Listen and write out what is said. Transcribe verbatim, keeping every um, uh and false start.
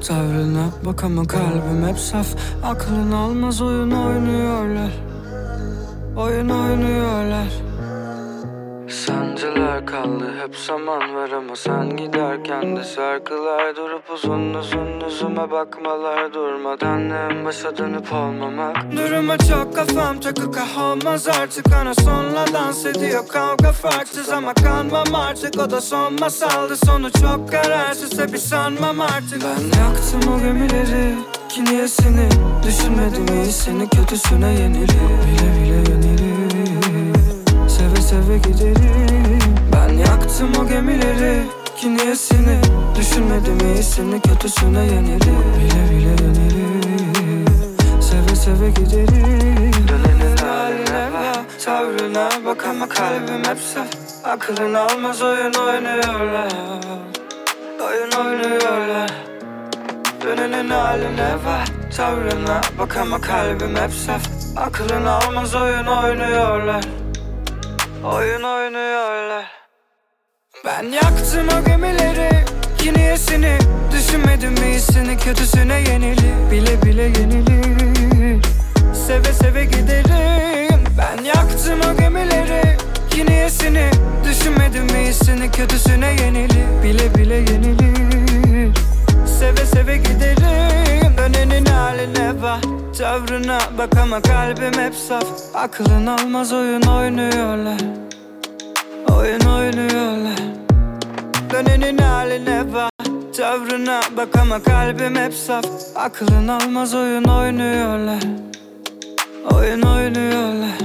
Tavrına bak ama kalbim hep saf. Aklın almaz, oyun oynuyorlar. Oyun oynuyorlar. Sancılar kaldı, hep zaman var ama sen giderken de şarkılar durup uzun uzun yüzüme bakmalar, durmadan en başa dönüp olmamak. Duruma çok kafam takık, ah olmaz artık. Ana sonla dans ediyor kavga farksız ama kanmam artık. O da son masaldı, sonu çok kararsız, bir sanmam artık. Ben yaktım o gemileri, ki niyesini düşünmedim, iyisini kötüsüne yenilir. Bile bile yenilir, seve seve giderim. Ben yaktım o gemileri, ki niyesini düşünmedim, iyisini kötüsüne yenilir. Bile bile yenilir, seve seve giderim. Dönenin haline bak, tavrına bak ama kalbim hep saf. Aklın almaz, oyun oynuyorlar. Oyun oynuyorlar. Dönenin haline bak, tavrına bak ama kalbim hep saf. Aklın almaz, oyun oynuyorlar. Oyun oynuyorlar. Ben yaktım o gemileri, ki niyesini düşünmedim, iyisini kötüsüne yenilir. Bile bile yenilir, seve seve giderim. Ben yaktım o gemileri, ki niyesini düşünmedim, iyisini kötüsüne yenilir. Bile bile yenilir, seve seve giderim. Dönenin haline bak, tavrına bak ama kalbim hep saf. Aklın almaz, oyun oynuyorlar. Oyun oynuyorlar. Dönenin haline bak, tavrına bak ama kalbim hep saf. Aklın almaz, oyun oynuyorlar. Oyun oynuyorlar.